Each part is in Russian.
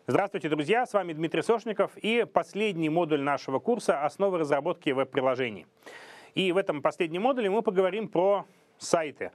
Здравствуйте, друзья! С вами Дмитрий Сошников и последний модуль нашего курса «Основы разработки веб-приложений». И в этом последнем модуле мы поговорим про сайты,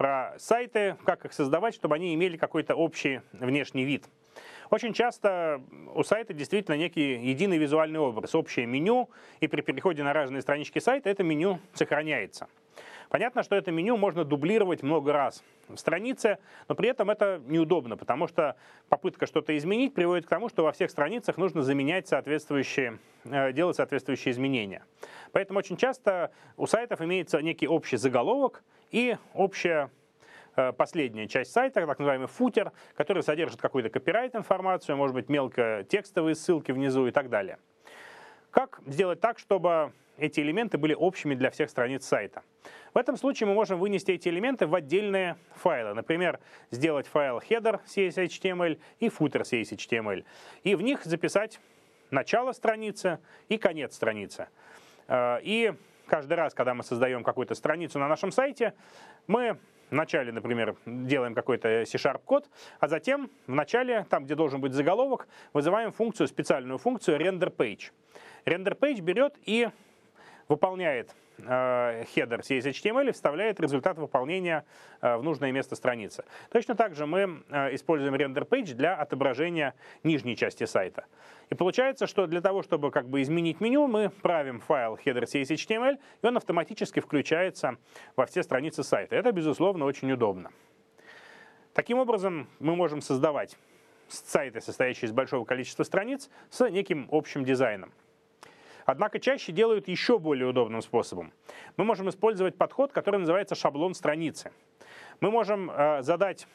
как их создавать, чтобы они имели какой-то общий внешний вид. Очень часто у сайта действительно некий единый визуальный образ, общее меню, и при переходе на разные странички сайта это меню сохраняется. Понятно, что это меню можно дублировать много раз в странице, но при этом это неудобно, потому что попытка что-то изменить приводит к тому, что во всех страницах нужно заменять делать соответствующие изменения. Поэтому очень часто у сайтов имеется некий общий заголовок и общая последняя часть сайта, так называемый футер, который содержит какую-то копирайт-информацию, может быть, мелкотекстовые ссылки внизу и так далее. Как сделать так, чтобы эти элементы были общими для всех страниц сайта? В этом случае мы можем вынести эти элементы в отдельные файлы. Например, сделать файл header CSHTML и footer CSHTML. И в них записать начало страницы и конец страницы. И каждый раз, когда мы создаем какую-то страницу на нашем сайте, мы вначале, например, делаем какой-то C#-код, а затем в начале, там, где должен быть заголовок, вызываем специальную функцию renderPage. RenderPage берет и выполняет header CSHTML и вставляет результат выполнения в нужное место страницы. Точно так же мы используем RenderPage для отображения нижней части сайта. И получается, что для того, чтобы изменить меню, мы правим файл header CSHTML, и он автоматически включается во все страницы сайта. Это, безусловно, очень удобно. Таким образом, мы можем создавать сайты, состоящие из большого количества страниц, с неким общим дизайном. Однако чаще делают еще более удобным способом. Мы можем использовать подход, который называется шаблон страницы. Мы можем задать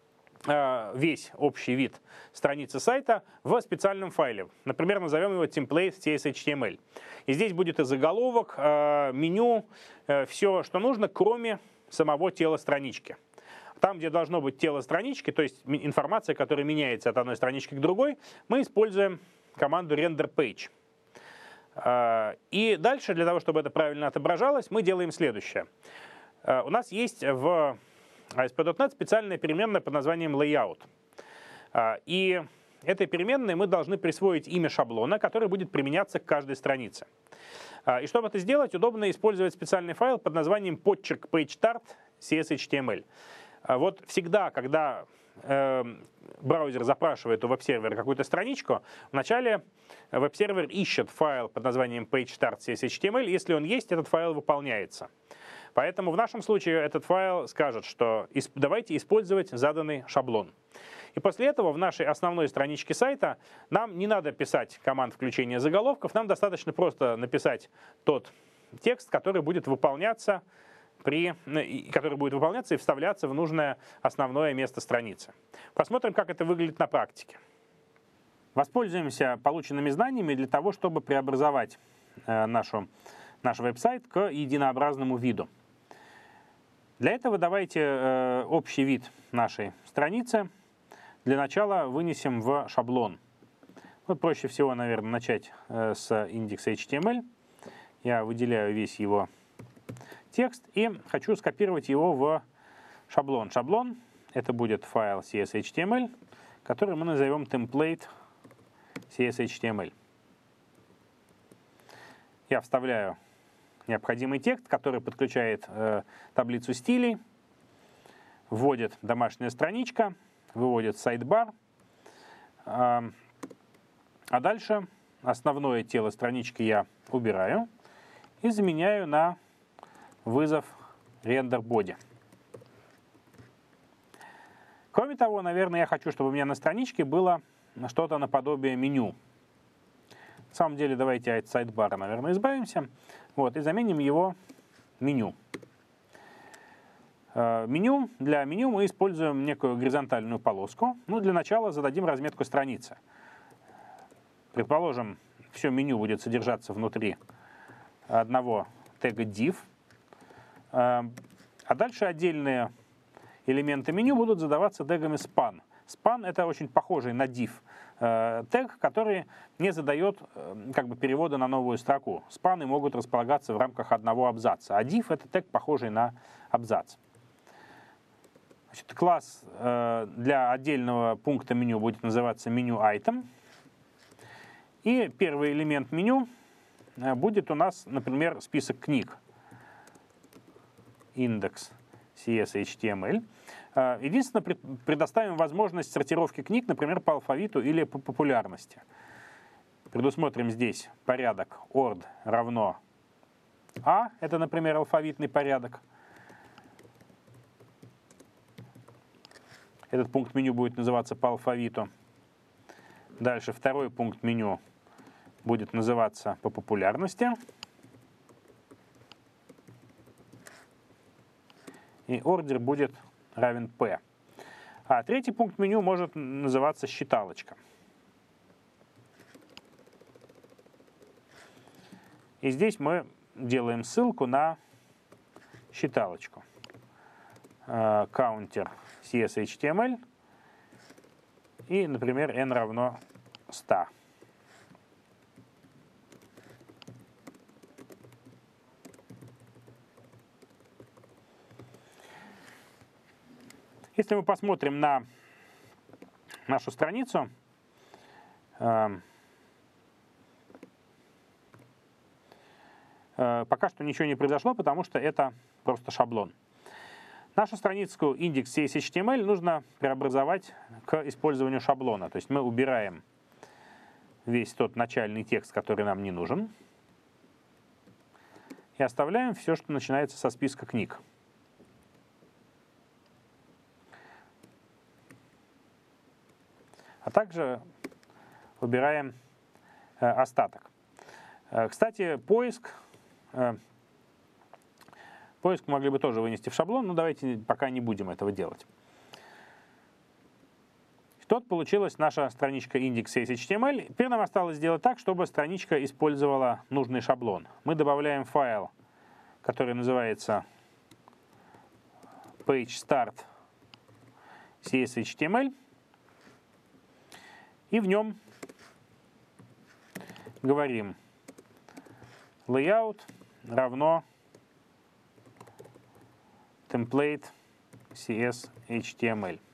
весь общий вид страницы сайта в специальном файле. Например, назовем его template CSHTML. И здесь будет и заголовок, меню, все, что нужно, кроме самого тела странички. Там, где должно быть тело странички, то есть информация, которая меняется от одной странички к другой, мы используем команду renderPage. И дальше, для того, чтобы это правильно отображалось, мы делаем следующее. У нас есть в ASP.NET специальная переменная под названием layout. И этой переменной мы должны присвоить имя шаблона, который будет применяться к каждой странице. И чтобы это сделать, удобно использовать специальный файл под названием PageStart CSHTML. Вот всегда, когда браузер запрашивает у веб-сервера какую-то страничку, вначале веб-сервер ищет файл под названием PageStart CSHTML, если он есть, этот файл выполняется. Поэтому в нашем случае этот файл скажет, что давайте использовать заданный шаблон. И после этого в нашей основной страничке сайта нам не надо писать команд включения заголовков, нам достаточно просто написать тот текст, который будет выполняться и вставляться в нужное основное место страницы. Посмотрим, как это выглядит на практике. Воспользуемся полученными знаниями для того, чтобы преобразовать наш веб-сайт к единообразному виду. Для этого давайте общий вид нашей страницы для начала вынесем в шаблон. Проще всего, наверное, начать с индекса HTML. Я выделяю весь его текст и хочу скопировать его в шаблон. Шаблон — это будет файл CSHTML, который мы назовем template CSHTML. Я вставляю необходимый текст, который подключает таблицу стилей, вводит домашняя страничка, выводит сайдбар, а дальше основное тело странички я убираю и заменяю на вызов RenderBody. Кроме того, наверное, я хочу, чтобы у меня на страничке было что-то наподобие меню. На самом деле, давайте от сайдбара, наверное, избавимся. И заменим его меню. Для меню мы используем некую горизонтальную полоску. Для начала зададим разметку страницы. Предположим, все меню будет содержаться внутри одного тега div. А дальше отдельные элементы меню будут задаваться тегами span. Span — это очень похожий на div тег, который не задает перевода на новую строку. Спаны могут располагаться в рамках одного абзаца, а div — это тег, похожий на абзац. Значит, класс для отдельного пункта меню будет называться меню item. И первый элемент меню будет у нас, например, список книг. Индекс CS.HTML. Единственное, предоставим возможность сортировки книг, например, по алфавиту или по популярности. Предусмотрим здесь порядок ord равно A. Это, например, алфавитный порядок. Этот пункт меню будет называться по алфавиту. Дальше второй пункт меню будет называться по популярности. И ордер будет равен P. А третий пункт меню может называться считалочка. И здесь мы делаем ссылку на считалочку. Counter CS.HTML и, например, n равно 100. Если мы посмотрим на нашу страницу, пока что ничего не произошло, потому что это просто шаблон. Нашу страницу индекс CS.HTML нужно преобразовать к использованию шаблона. То есть мы убираем весь тот начальный текст, который нам не нужен, и оставляем все, что начинается со списка книг. А также убираем остаток. Кстати, поиск могли бы тоже вынести в шаблон, но давайте пока не будем этого делать. Вот получилась наша страничка index.html. Теперь нам осталось сделать так, чтобы страничка использовала нужный шаблон. Мы добавляем файл, который называется page_start.cs.html. И в нем говорим layout равно template CS.HTML.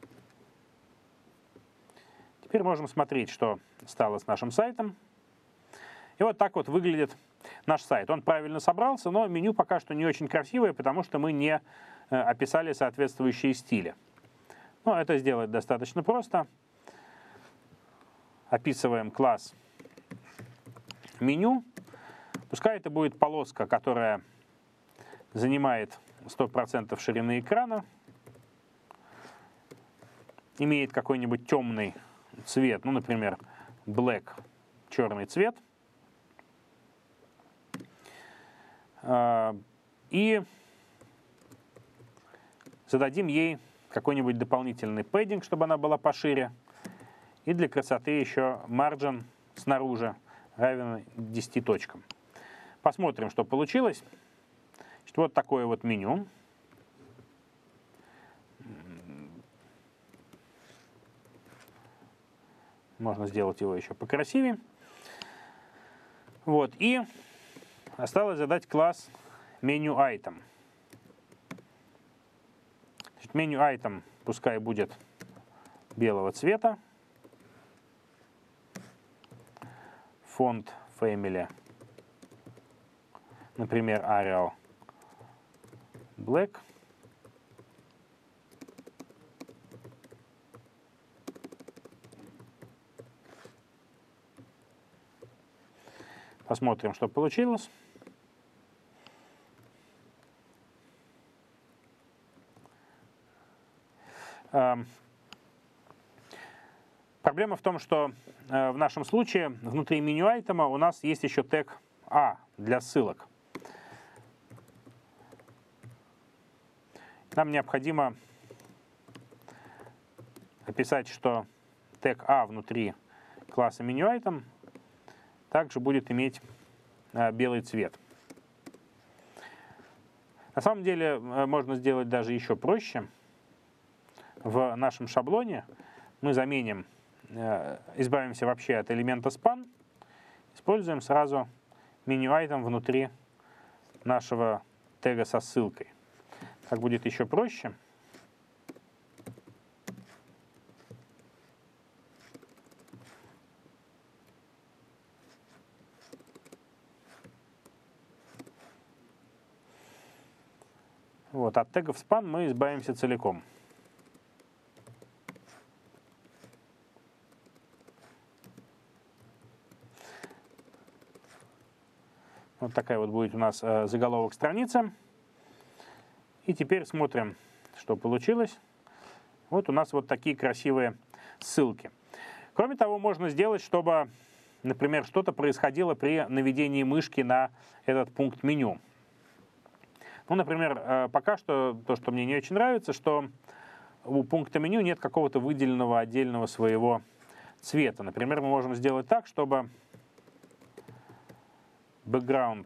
Теперь можем смотреть, что стало с нашим сайтом. И вот так вот выглядит наш сайт. Он правильно собрался, но меню пока что не очень красивое, потому что мы не описали соответствующие стили. Но это сделать достаточно просто. Описываем класс меню. Пускай это будет полоска, которая занимает 100% ширины экрана, имеет какой-нибудь темный цвет, ну, например, black, черный цвет. И зададим ей какой-нибудь дополнительный пэддинг, чтобы она была пошире. И для красоты еще margin снаружи равен 10 точкам. Посмотрим, что получилось. Значит, вот такое вот меню. Можно сделать его еще покрасивее. Вот. И осталось задать класс menu_item. Значит, menu_item пускай будет белого цвета. Фонд family, например, Arial Black. Посмотрим, что получилось. Проблема в том, что в нашем случае внутри меню айтема у нас есть еще тег A для ссылок. Нам необходимо описать, что тег A внутри класса меню айтем также будет иметь белый цвет. На самом деле можно сделать даже еще проще. В нашем шаблоне мы заменим, избавимся вообще от элемента span, используем сразу меню айтем внутри нашего тега со ссылкой. Так будет еще проще. Вот от тегов spam мы избавимся целиком. Вот такая вот будет у нас заголовок страницы. И теперь смотрим, что получилось. Вот у нас вот такие красивые ссылки. Кроме того, можно сделать, чтобы, например, что-то происходило при наведении мышки на этот пункт меню. Ну, например, пока что то, что мне не очень нравится, что у пункта меню нет какого-то выделенного отдельного своего цвета. Например, мы можем сделать так, чтобы бэкграунд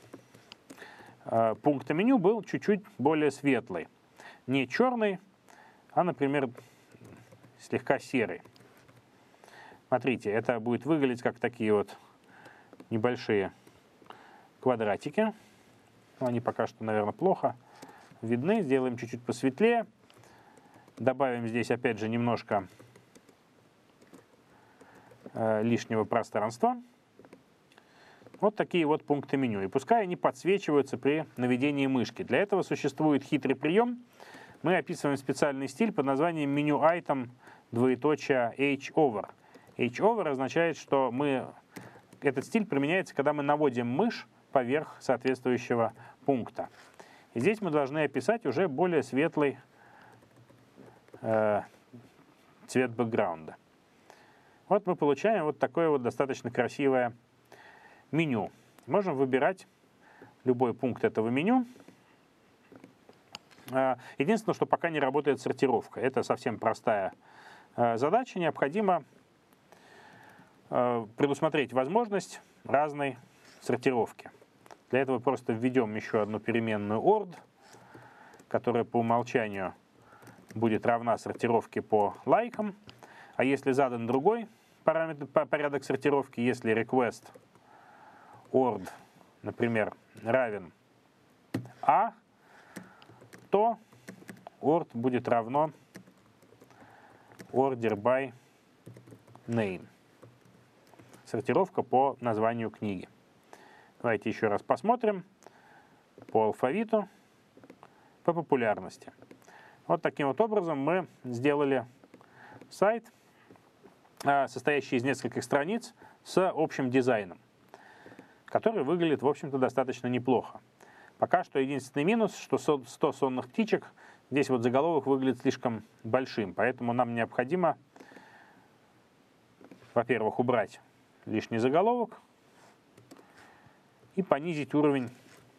пункта меню был чуть-чуть более светлый. Не черный, а, например, слегка серый. Смотрите, это будет выглядеть как такие вот небольшие квадратики. Они пока что, наверное, плохо видны. Сделаем чуть-чуть посветлее. Добавим здесь, опять же, немножко лишнего пространства. Вот такие вот пункты меню. И пускай они подсвечиваются при наведении мышки. Для этого существует хитрый прием. Мы описываем специальный стиль под названием меню item H-over. H-over означает, что этот стиль применяется, когда мы наводим мышь поверх соответствующего пункта. И здесь мы должны описать уже более светлый цвет бэкграунда. Вот мы получаем вот такое вот достаточно красивое меню. Можем выбирать любой пункт этого меню. Единственное, что пока не работает сортировка. Это совсем простая задача. Необходимо предусмотреть возможность разной сортировки. Для этого просто введем еще одну переменную ord, которая по умолчанию будет равна сортировке по лайкам. А если задан другой порядок сортировки, если request ord, например, равен a, то ord будет равно order by name. Сортировка по названию книги. Давайте еще раз посмотрим по алфавиту, по популярности. Вот таким вот образом мы сделали сайт, состоящий из нескольких страниц с общим дизайном, который выглядит, в общем-то, достаточно неплохо. Пока что единственный минус, что 100 сонных птичек, здесь вот заголовок выглядит слишком большим, поэтому нам необходимо, во-первых, убрать лишний заголовок и понизить уровень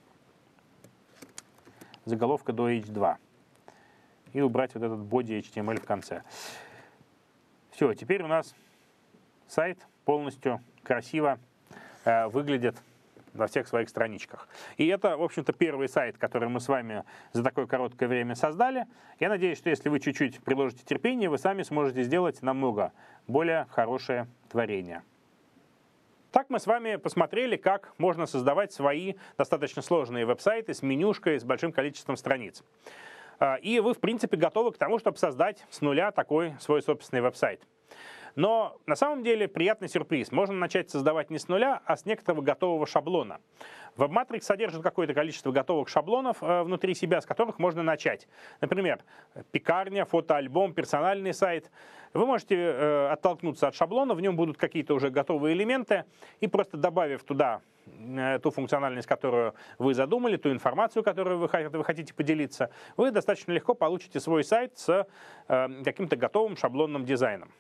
заголовка до H2. И убрать вот этот body HTML в конце. Все, теперь у нас сайт полностью красиво выглядит во всех своих страничках. И это, в общем-то, первый сайт, который мы с вами за такое короткое время создали. Я надеюсь, что если вы чуть-чуть приложите терпение, вы сами сможете сделать намного более хорошее творение. Так мы с вами посмотрели, как можно создавать свои достаточно сложные веб-сайты с менюшкой, с большим количеством страниц. И вы, в принципе, готовы к тому, чтобы создать с нуля такой свой собственный веб-сайт. Но на самом деле приятный сюрприз. Можно начать создавать не с нуля, а с некоторого готового шаблона. WebMatrix содержит какое-то количество готовых шаблонов внутри себя, с которых можно начать. Например, пекарня, фотоальбом, персональный сайт. Вы можете оттолкнуться от шаблона, в нем будут какие-то уже готовые элементы, и просто добавив туда ту функциональность, которую вы задумали, ту информацию, которую вы хотите поделиться, вы достаточно легко получите свой сайт с каким-то готовым шаблонным дизайном.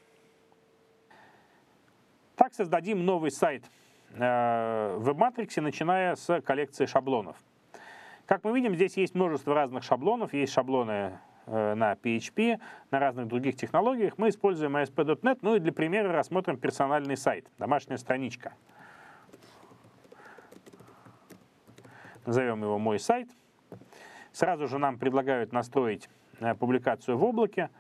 Так создадим новый сайт в WebMatrix, начиная с коллекции шаблонов. Как мы видим, здесь есть множество разных шаблонов. Есть шаблоны на PHP, на разных других технологиях. Мы используем ASP.NET. Ну и для примера рассмотрим персональный сайт, домашняя страничка. Назовем его «Мой сайт». Сразу же нам предлагают настроить публикацию в облаке.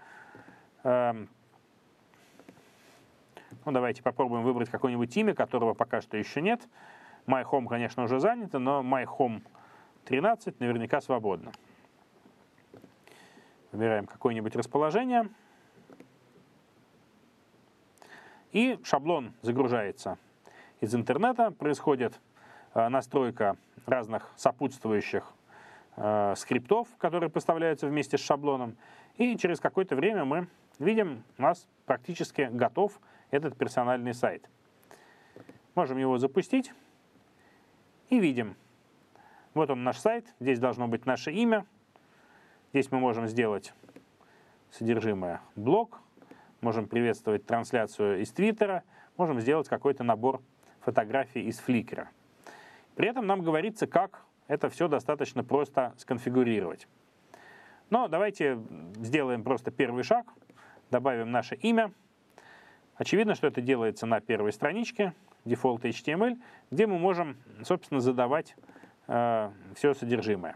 Ну, давайте попробуем выбрать какое-нибудь имя, которого пока что еще нет. My Home, конечно, уже занято, но My Home 13 наверняка свободно. Выбираем какое-нибудь расположение. И шаблон загружается из интернета. Происходит настройка разных сопутствующих скриптов, которые поставляются вместе с шаблоном. И через какое-то время мы видим, у нас практически готов этот персональный сайт. Можем его запустить и видим. Вот он наш сайт, здесь должно быть наше имя. Здесь мы можем сделать содержимое блог, можем приветствовать трансляцию из Твиттера, можем сделать какой-то набор фотографий из Фликера. При этом нам говорится, как это все достаточно просто сконфигурировать. Но давайте сделаем просто первый шаг, добавим наше имя. Очевидно, что это делается на первой страничке, Default HTML, где мы можем, собственно, задавать все содержимое.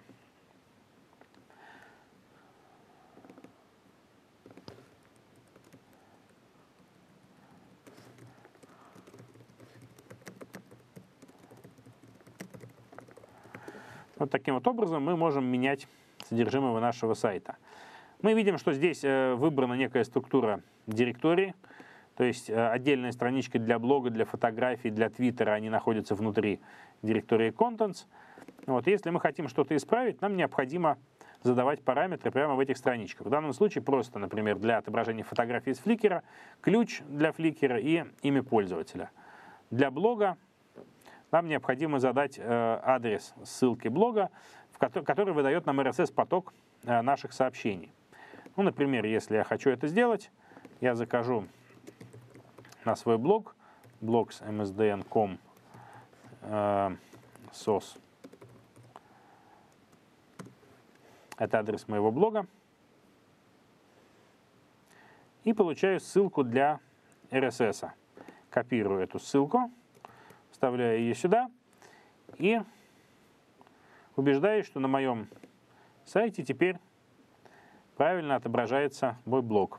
Вот таким вот образом мы можем менять содержимое нашего сайта. Мы видим, что здесь выбрана некая структура директории, то есть отдельная страничка для блога, для фотографий, для твиттера, они находятся внутри директории Contents. Вот, если мы хотим что-то исправить, нам необходимо задавать параметры прямо в этих страничках. В данном случае просто, например, для отображения фотографий из Flickr, ключ для Flickr и имя пользователя. Для блога нам необходимо задать адрес ссылки блога, который выдает нам RSS-поток наших сообщений. Ну, например, если я хочу это сделать, я закажу на свой блог blogs.msdn.com source. Это адрес моего блога. И получаю ссылку для RSS. Копирую эту ссылку, вставляю ее сюда и убеждаюсь, что на моем сайте теперь правильно отображается мой блог.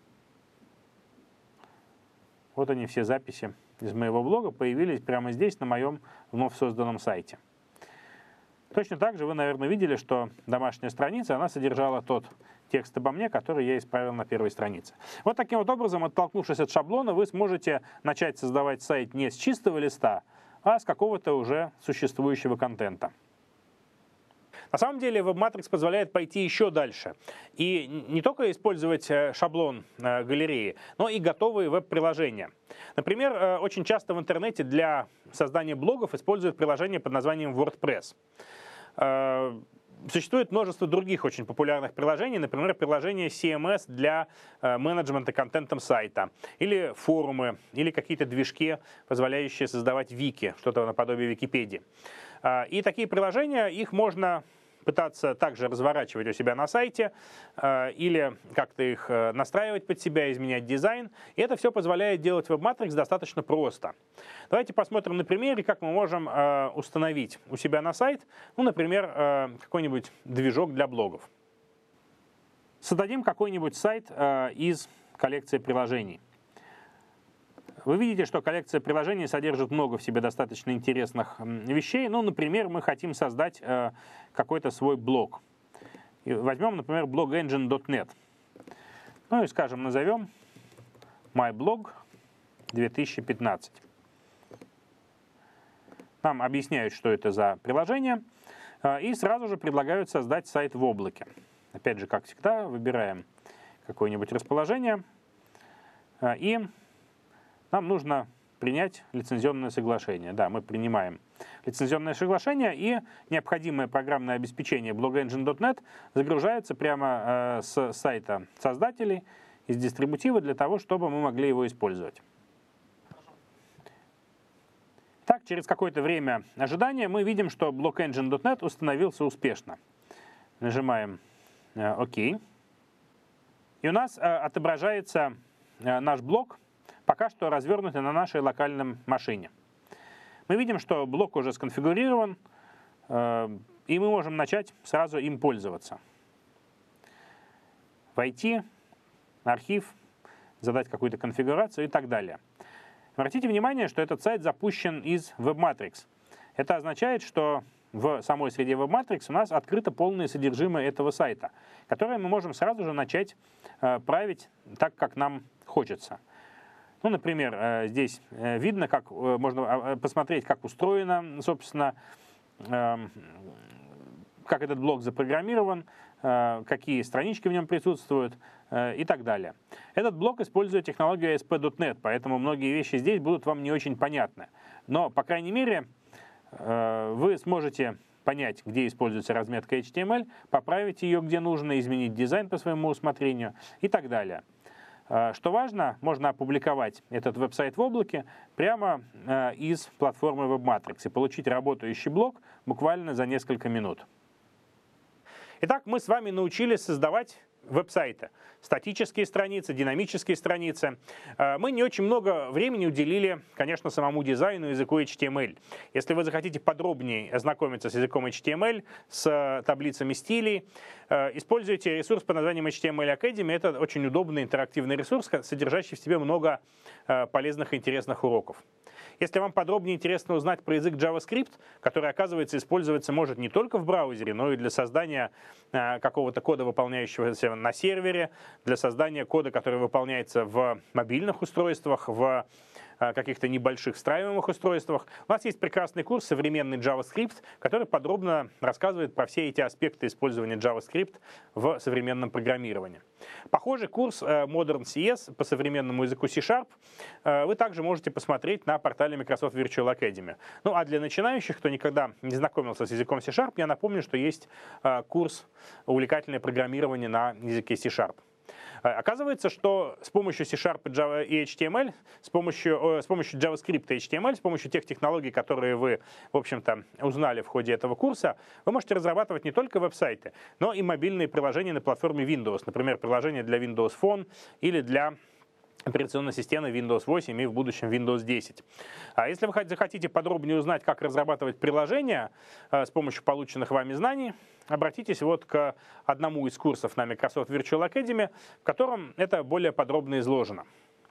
Вот они, все записи из моего блога появились прямо здесь, на моем вновь созданном сайте. Точно так же вы, наверное, видели, что домашняя страница, она содержала тот текст обо мне, который я исправил на первой странице. Вот таким вот образом, оттолкнувшись от шаблона, вы сможете начать создавать сайт не с чистого листа, а с какого-то уже существующего контента. На самом деле WebMatrix позволяет пойти еще дальше. И не только использовать шаблон галереи, но и готовые веб-приложения. Например, очень часто в интернете для создания блогов используют приложение под названием WordPress. Существует множество других очень популярных приложений, например, приложение CMS для менеджмента контентом сайта, или форумы, или какие-то движки, позволяющие создавать вики, что-то наподобие Википедии. И такие приложения, их можно пытаться также разворачивать у себя на сайте или как-то их настраивать под себя, изменять дизайн. И это все позволяет делать WebMatrix достаточно просто. Давайте посмотрим на примере, как мы можем установить у себя на сайт, ну, например, какой-нибудь движок для блогов. Создадим какой-нибудь сайт из коллекции приложений. Вы видите, что коллекция приложений содержит много в себе достаточно интересных вещей. Ну, например, мы хотим создать какой-то свой блог. И возьмем, например, blogengine.net. Ну и, скажем, назовем myblog 2015. Нам объясняют, что это за приложение, и сразу же предлагают создать сайт в облаке. Опять же, как всегда, выбираем какое-нибудь расположение, и нам нужно принять лицензионное соглашение. Да, мы принимаем лицензионное соглашение, и необходимое программное обеспечение blogengine.net загружается прямо с сайта создателей, из дистрибутива, для того, чтобы мы могли его использовать. Так, через какое-то время ожидания мы видим, что blogengine.net установился успешно. Нажимаем ОК. И у нас отображается наш блог, пока что развернутый на нашей локальной машине. Мы видим, что блок уже сконфигурирован, и мы можем начать сразу им пользоваться. Войти, архив, задать какую-то конфигурацию и так далее. Обратите внимание, что этот сайт запущен из WebMatrix. Это означает, что в самой среде WebMatrix у нас открыто полное содержимое этого сайта, которое мы можем сразу же начать править так, как нам хочется. Ну, например, здесь видно, как можно посмотреть, как устроено, собственно, как этот блок запрограммирован, какие странички в нем присутствуют и так далее. Этот блок использует технологию ASP.NET, поэтому многие вещи здесь будут вам не очень понятны. Но, по крайней мере, вы сможете понять, где используется разметка HTML, поправить ее, где нужно, изменить дизайн по своему усмотрению и так далее. Что важно, можно опубликовать этот веб-сайт в облаке прямо из платформы WebMatrix и получить работающий блок буквально за несколько минут. Итак, мы с вами научились создавать веб-сайты. Статические страницы, динамические страницы. Мы не очень много времени уделили, конечно, самому дизайну, языку HTML. Если вы захотите подробнее ознакомиться с языком HTML, с таблицами стилей, используйте ресурс под названием HTML Academy. Это очень удобный интерактивный ресурс, содержащий в себе много полезных и интересных уроков. Если вам подробнее интересно узнать про язык JavaScript, который, оказывается, использоваться может не только в браузере, но и для создания какого-то кода, выполняющегося на сервере, для создания кода, который выполняется в мобильных устройствах, в каких-то небольших встраиваемых устройствах. У нас есть прекрасный курс «Современный JavaScript», который подробно рассказывает про все эти аспекты использования JavaScript в современном программировании. Похожий курс Modern CS по современному языку C# вы также можете посмотреть на портале Microsoft Virtual Academy. Ну а для начинающих, кто никогда не знакомился с языком C#, я напомню, что есть курс «Увлекательное программирование на языке C#». Оказывается, что с помощью C# и HTML, с помощью JavaScript и HTML, с помощью тех технологий, которые вы, в общем-то, узнали в ходе этого курса, вы можете разрабатывать не только веб-сайты, но и мобильные приложения на платформе Windows. Например, приложения для Windows Phone или для операционной системы Windows 8 и в будущем Windows 10. А если вы захотите подробнее узнать, как разрабатывать приложения с помощью полученных вами знаний, обратитесь вот к одному из курсов на Microsoft Virtual Academy, в котором это более подробно изложено.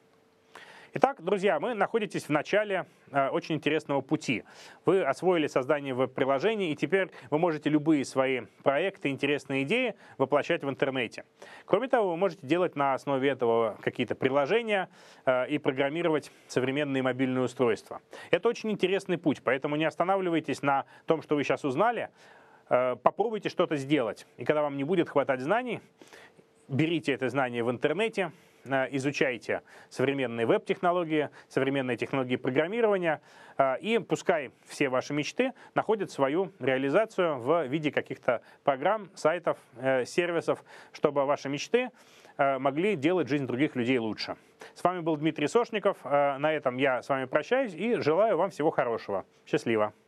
Итак, друзья, вы находитесь в начале очень интересного пути. Вы освоили создание веб-приложений, и теперь вы можете любые свои проекты, интересные идеи воплощать в интернете. Кроме того, вы можете делать на основе этого какие-то приложения и программировать современные мобильные устройства. Это очень интересный путь, поэтому не останавливайтесь на том, что вы сейчас узнали. Попробуйте что-то сделать. И когда вам не будет хватать знаний, берите это знание в интернете, изучайте современные веб-технологии, современные технологии программирования, и пускай все ваши мечты находят свою реализацию в виде каких-то программ, сайтов, сервисов, чтобы ваши мечты могли делать жизнь других людей лучше. С вами был Дмитрий Сошников. На этом я с вами прощаюсь и желаю вам всего хорошего. Счастливо!